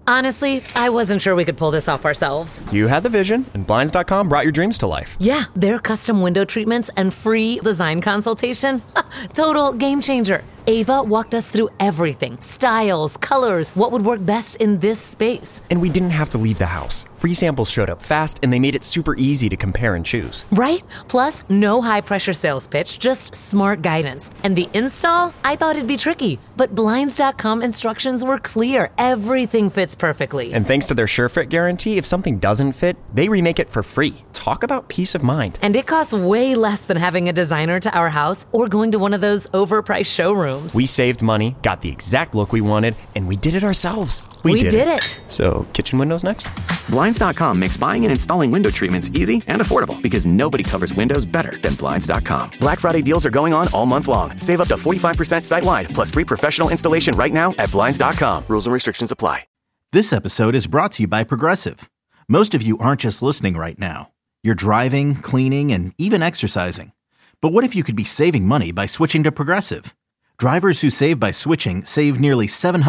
Honestly, I wasn't sure we could pull this off ourselves. You had the vision, and Blinds.com brought your dreams to life. Yeah, their custom window treatments and free design consultation. Total game changer. Ava walked us through everything. Styles, colors, what would work best in this space. And we didn't have to leave the house. Free samples showed up fast, and they made it super easy to compare and choose. Right? Plus, no high-pressure sales pitch, just smart guidance. And the install? I thought it'd be tricky. But Blinds.com instructions were clear. Everything fits perfectly. And thanks to their SureFit guarantee, if something doesn't fit, they remake it for free. Talk about peace of mind. And it costs way less than having a designer to our house or going to one of those overpriced showrooms. We saved money, got the exact look we wanted, and we did it ourselves. We did it. So, kitchen windows next? Blinds.com makes buying and installing window treatments easy and affordable because nobody covers windows better than Blinds.com. Black Friday deals are going on all month long. Save up to 45% site-wide, plus free professional installation right now at Blinds.com. Rules and restrictions apply. This episode is brought to you by Progressive. Most of you aren't just listening right now. You're driving, cleaning, and even exercising. But what if you could be saving money by switching to Progressive? Drivers who save by switching save nearly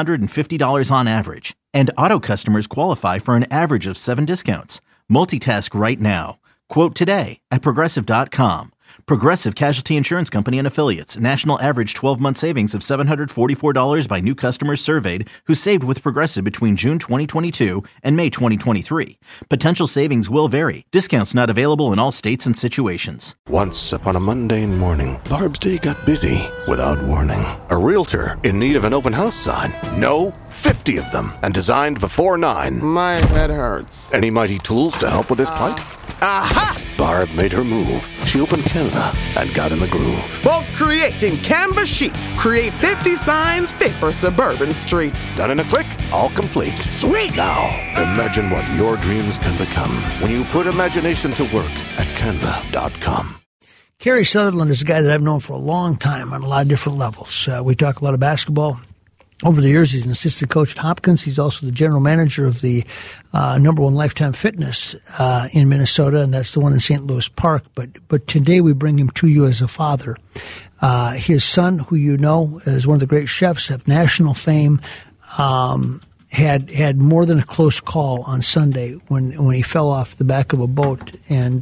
$750 on average. And auto customers qualify for an average of 7 discounts. Multitask right now. Quote today at Progressive.com. Progressive Casualty Insurance Company and Affiliates. National average 12-month savings of $744 by new customers surveyed who saved with Progressive between June 2022 and May 2023. Potential savings will vary. Discounts not available in all states and situations. Once upon a mundane morning, Barb's day got busy without warning. A realtor in need of an open house sign. No, 50 of them, and designed before 9. My head hurts. Any mighty tools to help with his plight? Aha! Barb made her move. She opened Canva and got in the groove. Bulk creating Canva sheets. Create 50 signs fit for suburban streets. Done in a click, all complete. Sweet! Now, imagine what your dreams can become when you put imagination to work at Canva.com. Kerry Sutherland is a guy that I've known for a long time on a lot of different levels. We talk a lot of basketball. Over the years, he's an assistant coach at Hopkins. He's also the general manager of the number one Lifetime Fitness in Minnesota, and that's the one in St. Louis Park. But today we bring him to you as a father. His son, who you know is one of the great chefs of national fame, had more than a close call on Sunday when he fell off the back of a boat and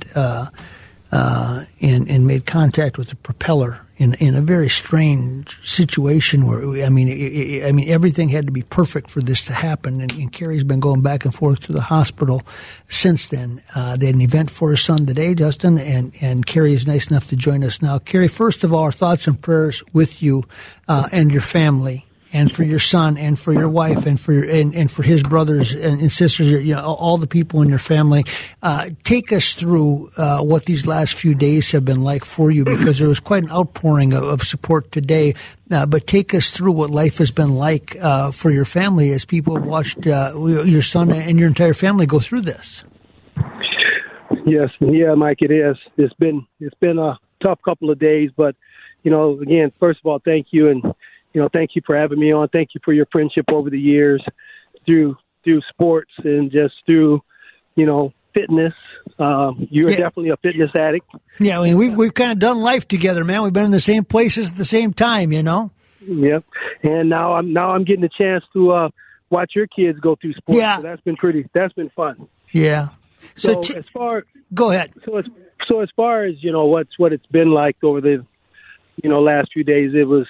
made contact with the propeller in a very strange situation where, I mean, everything had to be perfect for this to happen. And Kerry's been going back and forth to the hospital since then. They had an event for his son today, Justin, and Kerry is nice enough to join us now. Kerry, first of all, our thoughts and prayers with you and your family, and for your son, and for your wife, and for and for his brothers and sisters, you know, all the people in your family. Take us through what these last few days have been like for you, because there was quite an outpouring of support today. But take us through what life has been like for your family as people have watched your son and your entire family go through this. Yes, yeah, Mike, it is. It's been a tough couple of days, but you know, again, first of all, thank you, and you know, thank you for having me on. Thank you for your friendship over the years through sports and just through, you know, fitness. You're definitely a fitness addict. Yeah, I mean, we've kind of done life together, man. We've been in the same places at the same time, you know. Yep. And now I'm getting a chance to watch your kids go through sports. Yeah. So that's been fun. Yeah. So go ahead. So as far as, you know, what it's been like over the, you know, last few days, it was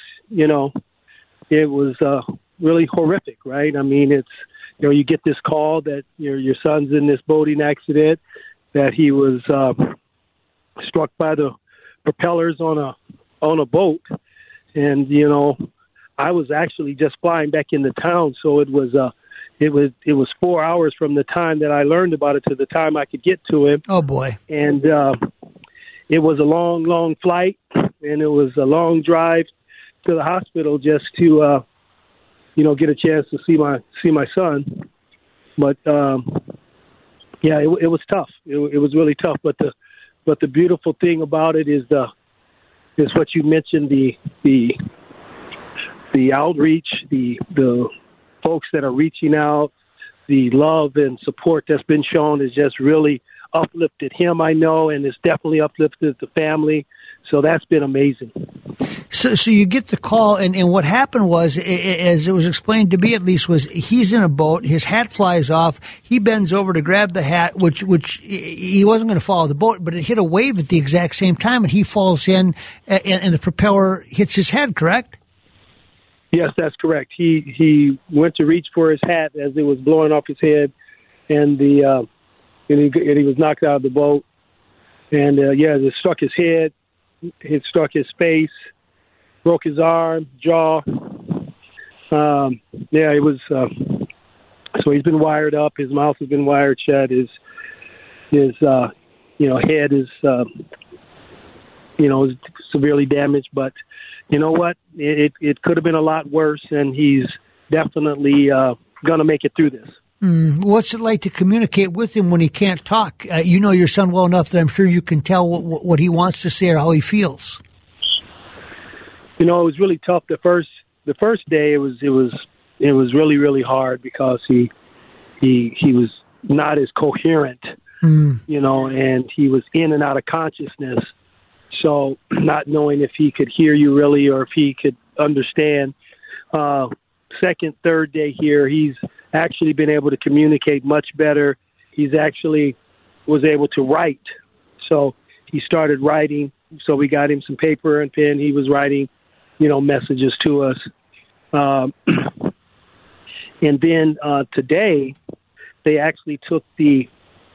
really horrific, right? I mean, it's, you know, you get this call that your son's in this boating accident, that he was struck by the propellers on a boat, and you know, I was actually just flying back into town, so it was 4 hours from the time that I learned about it to the time I could get to him. Oh boy! And it was a long flight, and it was a long drive to the hospital just to, you know, get a chance to see my son. But yeah, it was tough. It was really tough. But the beautiful thing about it is what you mentioned, the outreach, the folks that are reaching out, the love and support that's been shown is just really uplifted him, I know, and it's definitely uplifted the family. So that's been amazing. So you get the call, and what happened was, as it was explained to me at least, was he's in a boat, his hat flies off, he bends over to grab the hat, which he wasn't going to follow the boat, but it hit a wave at the exact same time, and he falls in, and the propeller hits his head, correct? Yes, that's correct. He went to reach for his hat as it was blowing off his head, and he was knocked out of the boat, and it struck his head, it struck his face, broke his arm, jaw. It was. So he's been wired up. His mouth has been wired shut. His head is severely damaged. But you know what? It could have been a lot worse, and he's definitely going to make it through this. What's it like to communicate with him when he can't talk? You know your son well enough that I'm sure you can tell what he wants to say or how he feels. You know, it was really tough. The first day, it was really, really hard because he was not as coherent, you know, and he was in and out of consciousness. So not knowing if he could hear you really or if he could understand. Second, third day here, he's actually been able to communicate much better. He's actually was able to write. So he started writing. So we got him some paper and pen. He was writing, you know, messages to us. And then today, they actually took the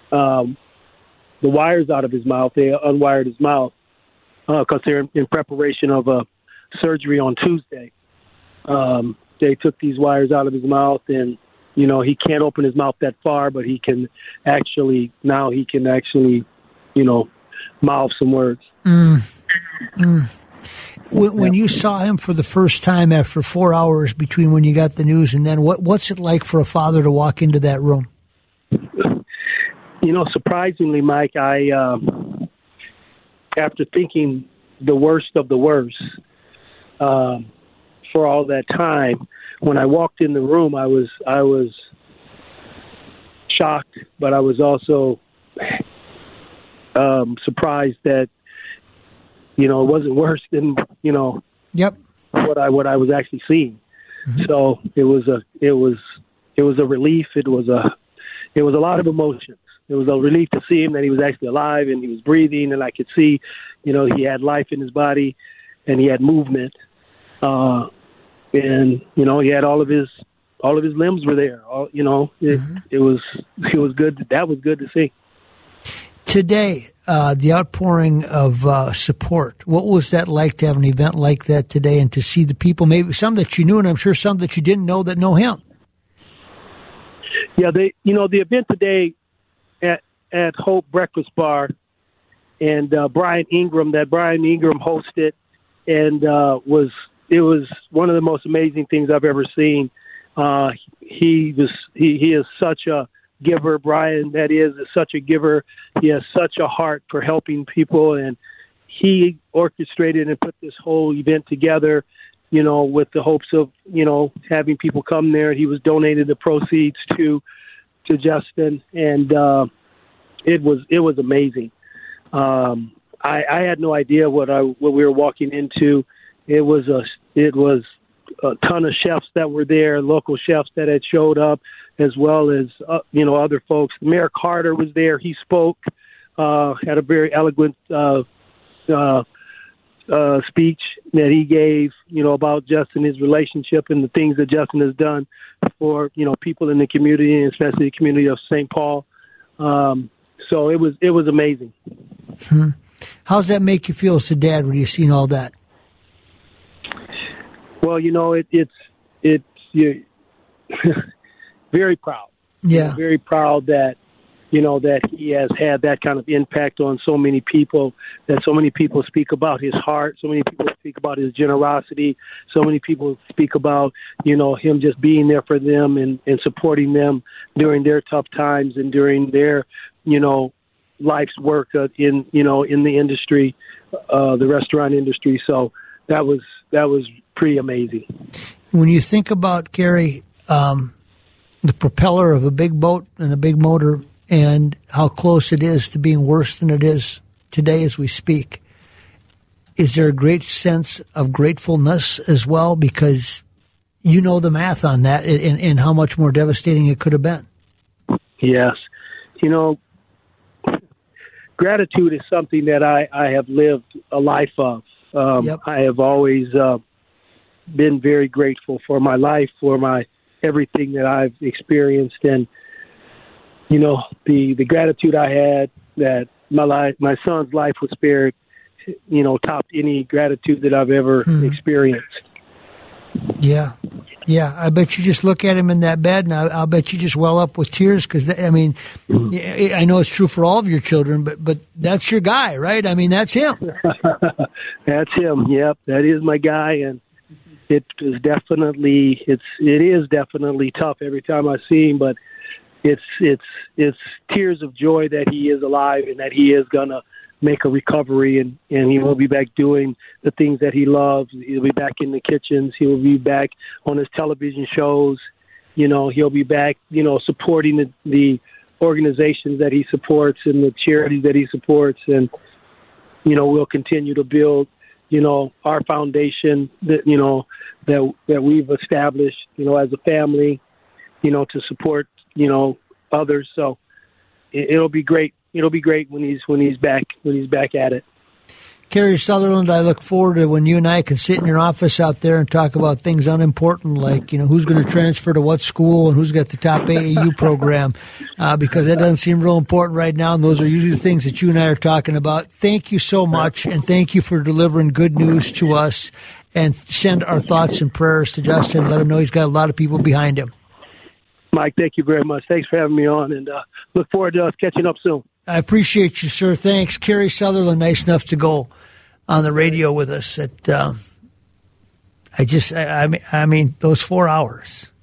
wires out of his mouth. They unwired his mouth because they're in preparation of a surgery on Tuesday. They took these wires out of his mouth, and you know he can't open his mouth that far, but he can actually you know, mouth some words. When you saw him for the first time after 4 hours between when you got the news and then, what's it like for a father to walk into that room? You know, surprisingly, Mike, I after thinking the worst of the worst for all that time, when I walked in the room, I was shocked, but I was also surprised that, you know, it wasn't worse than, you know, what I was actually seeing. Mm-hmm. So it was a relief. It was a lot of emotions. It was a relief to see him that he was actually alive and he was breathing, and I could see, you know, he had life in his body and he had movement. And you know, he had all of his limbs were there. You know, it was good. That was good to see. Today, the outpouring of support, what was that like to have an event like that today and to see the people, maybe some that you knew and I'm sure some that you didn't know that know him? Yeah, the event today at Hope Breakfast Bar and Brian Ingram hosted, and it was one of the most amazing things I've ever seen. He is such a giver. Brian, that is such a giver. He has such a heart for helping people, and he orchestrated and put this whole event together, you know, with the hopes of, you know, having people come there. He was donated the proceeds to Justin, and it was amazing. I had no idea what we were walking into. It was a ton of chefs that were there, local chefs that had showed up, as well as, you know, other folks. Mayor Carter was there. He spoke, had a very eloquent speech that he gave, you know, about Justin, his relationship and the things that Justin has done for, you know, people in the community, and especially the community of St. Paul. So it was amazing. How does that make you feel as a dad when you've seen all that? Well, you know, it's very proud. Yeah, very proud that, you know, that he has had that kind of impact on so many people, that so many people speak about his heart, so many people speak about his generosity, so many people speak about, you know, him just being there for them and supporting them during their tough times and during their, you know, life's work in the industry, the restaurant industry. So that was pretty amazing. When you think about, Gary, the propeller of a big boat and a big motor and how close it is to being worse than it is today as we speak, is there a great sense of gratefulness as well? Because you know the math on that and how much more devastating it could have been. Yes. Gratitude is something that I have lived a life of. I have always been very grateful for my life, for everything that I've experienced. And, the gratitude I had that my son's life was spared, topped any gratitude that I've ever experienced. Yeah. Yeah, I bet you just look at him in that bed, and I'll bet you just well up with tears because, I know it's true for all of your children, but that's your guy, right? I mean, that's him. That's him, yep. That is my guy, and it is definitely tough every time I see him, but it's tears of joy that he is alive and that he is going to make a recovery, and he will be back doing the things that he loves. He'll be back in the kitchens. He will be back on his television shows. He'll be back, supporting the organizations that he supports and the charities that he supports. And, we'll continue to build, our foundation that we've established, as a family, to support, others. So it'll be great. It'll be great when he's back at it. Kerry Sutherland, I look forward to when you and I can sit in your office out there and talk about things unimportant like, who's going to transfer to what school and who's got the top AAU program, because that doesn't seem real important right now, and those are usually the things that you and I are talking about. Thank you so much, and thank you for delivering good news to us, and send our thoughts and prayers to Justin. Let him know he's got a lot of people behind him. Mike, thank you very much. Thanks for having me on, and look forward to us catching up soon. I appreciate you, sir. Thanks. Kerry Sutherland, nice enough to go on the radio with us. I mean, those 4 hours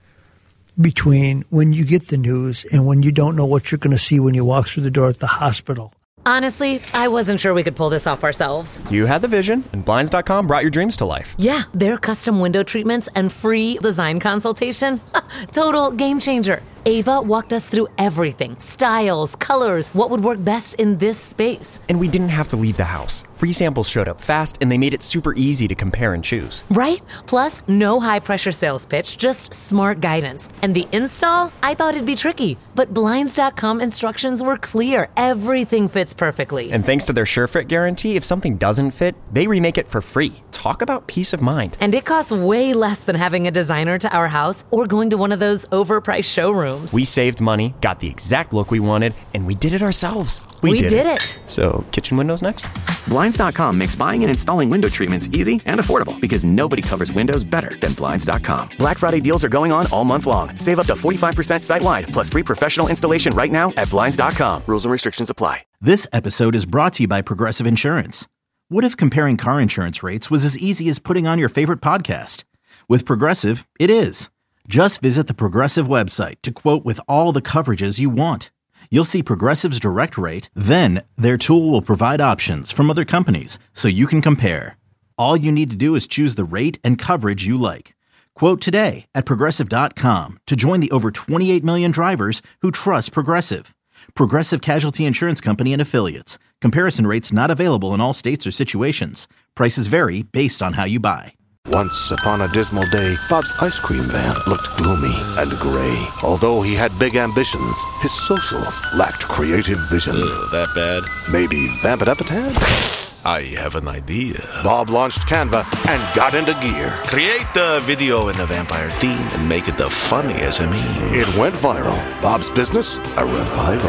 between when you get the news and when you don't know what you're going to see when you walk through the door at the hospital. Honestly, I wasn't sure we could pull this off ourselves. You had the vision, and Blinds.com brought your dreams to life. Yeah, their custom window treatments and free design consultation. Total game changer. Ava walked us through everything. Styles, colors, what would work best in this space. And we didn't have to leave the house. Free samples showed up fast, and they made it super easy to compare and choose. Right? Plus, no high-pressure sales pitch, just smart guidance. And the install? I thought it'd be tricky, but Blinds.com instructions were clear. Everything fits perfectly. And thanks to their SureFit guarantee, if something doesn't fit, they remake it for free. Talk about peace of mind. And it costs way less than having a designer to our house or going to one of those overpriced showrooms. We saved money, got the exact look we wanted, and we did it ourselves. We did it. So, kitchen windows next? Blinds.com makes buying and installing window treatments easy and affordable because nobody covers windows better than Blinds.com. Black Friday deals are going on all month long. Save up to 45% site-wide, plus free professional installation right now at Blinds.com. Rules and restrictions apply. This episode is brought to you by Progressive Insurance. What if comparing car insurance rates was as easy as putting on your favorite podcast? With Progressive, it is. Just visit the Progressive website to quote with all the coverages you want. You'll see Progressive's direct rate, then their tool will provide options from other companies so you can compare. All you need to do is choose the rate and coverage you like. Quote today at Progressive.com to join the over 28 million drivers who trust Progressive. Progressive Casualty Insurance Company and Affiliates. Comparison rates not available in all states or situations. Prices vary based on how you buy. Once upon a dismal day, Bob's ice cream van looked gloomy and gray. Although he had big ambitions, his socials lacked creative vision. That bad? Maybe vamp it up a tad? I have an idea. Bob launched Canva and got into gear. Create the video in the vampire theme and make it the funniest SME. It went viral. Bob's business, a revival.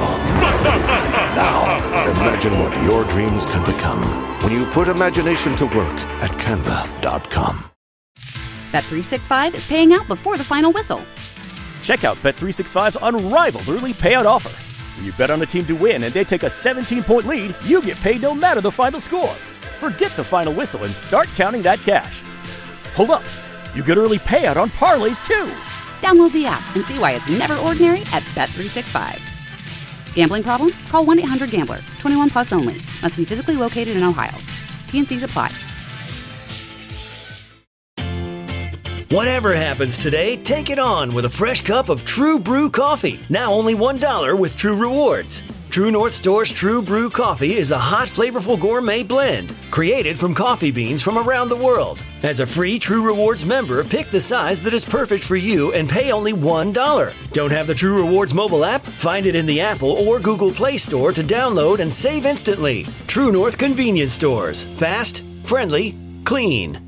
Now, imagine what your dreams can become when you put imagination to work at Canva.com. Bet365 is paying out before the final whistle. Check out Bet365's unrivaled early payout offer. When you bet on a team to win and they take a 17-point lead, you get paid no matter the final score. Forget the final whistle and start counting that cash. Hold up. You get early payout on parlays, too. Download the app and see why it's never ordinary at Bet365. Gambling problem? Call 1-800-GAMBLER. 21 plus only. Must be physically located in Ohio. T&Cs apply. Whatever happens today, take it on with a fresh cup of True Brew coffee. Now only $1 with True Rewards. True North Store's True Brew Coffee is a hot, flavorful gourmet blend created from coffee beans from around the world. As a free True Rewards member, pick the size that is perfect for you and pay only $1. Don't have the True Rewards mobile app? Find it in the Apple or Google Play Store to download and save instantly. True North Convenience Stores. Fast, friendly, clean.